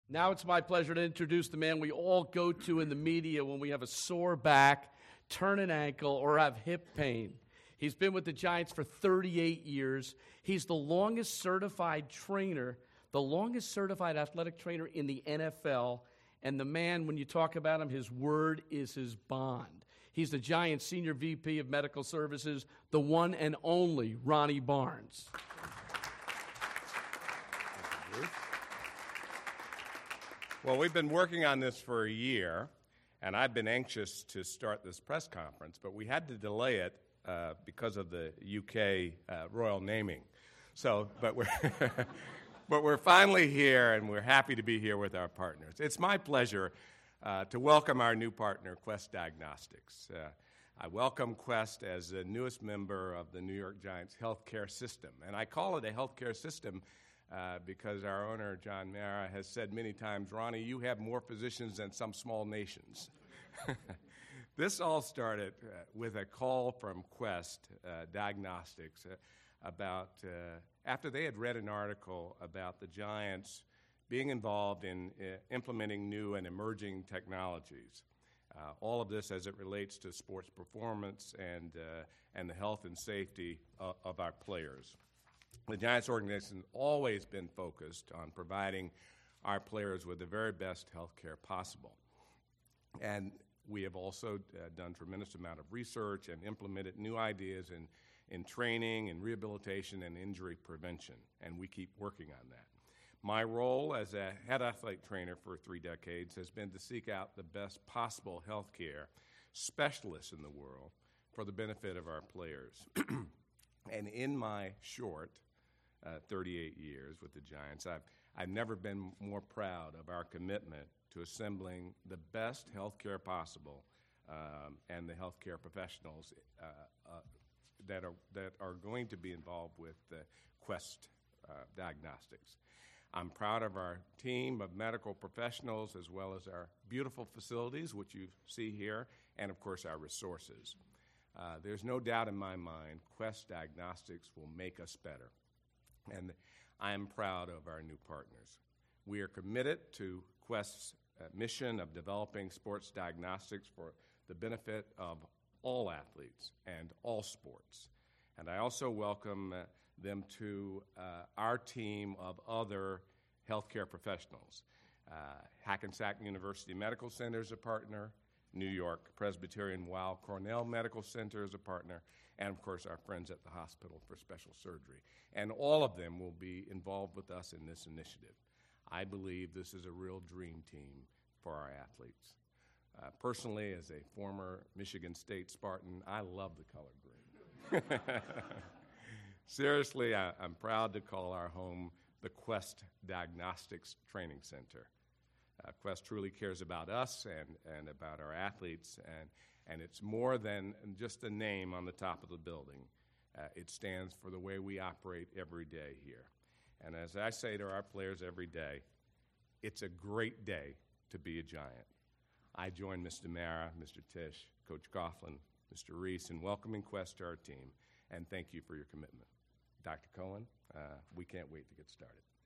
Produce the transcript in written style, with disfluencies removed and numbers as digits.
Now it's my pleasure to introduce the man we all go to in the media when we have a sore back, turn an ankle, or have hip pain. He's been with the Giants for 38 years. He's the longest certified trainer, the longest certified athletic trainer in the NFL. And the man, when you talk about him, his word is his bond. He's the Giants Senior VP of Medical Services, the one and only Ronnie Barnes. Well, we've been working on this for a year, and I've been anxious to start this press conference, but we had to delay it because of the UK royal naming. But we're finally here, and we're happy to be here with our partners. It's my pleasure to welcome our new partner, Quest Diagnostics. I welcome Quest as the newest member of the New York Giants healthcare system, and I call it a healthcare system because our owner, John Mara, has said many times, Ronnie, you have more physicians than some small nations. This all started with a call from Quest Diagnostics about, after they had read an article about the Giants being involved in implementing new and emerging technologies. All of this as it relates to sports performance and the health and safety of our players. The Giants organization has always been focused on providing our players with the very best health care possible. And we have also done a tremendous amount of research and implemented new ideas in training and rehabilitation and injury prevention, and we keep working on that. My role as a head athletic trainer for 3 decades has been to seek out the best possible health care specialists in the world for the benefit of our players. And in my short 38 years with the Giants, I've never been more proud of our commitment to assembling the best health care possible and the health care professionals that are going to be involved with Quest Diagnostics. I'm proud of our team of medical professionals as well as our beautiful facilities, which you see here, and of course our resources. There's no doubt in my mind Quest Diagnostics will make us better, and I am proud of our new partners. We are committed to Quest's mission of developing sports diagnostics for the benefit of all athletes and all sports. And I also welcome them to our team of other healthcare professionals. Hackensack University Medical Center is a partner, New York Presbyterian Weill Cornell Medical Center is a partner, and of course our friends at the Hospital for Special Surgery. And all of them will be involved with us in this initiative. I believe this is a real dream team for our athletes. Personally, as a former Michigan State Spartan, I love the color green. Seriously, I'm proud to call our home the Quest Diagnostics Training Center. Quest truly cares about us and about our athletes, and it's more than just a name on the top of the building. It stands for the way we operate every day here. And as I say to our players every day, it's a great day to be a Giant. I join Mr. Mara, Mr. Tisch, Coach Coughlin, Mr. Reese in welcoming Quest to our team, and thank you for your commitment. Dr. Cohen, we can't wait to get started.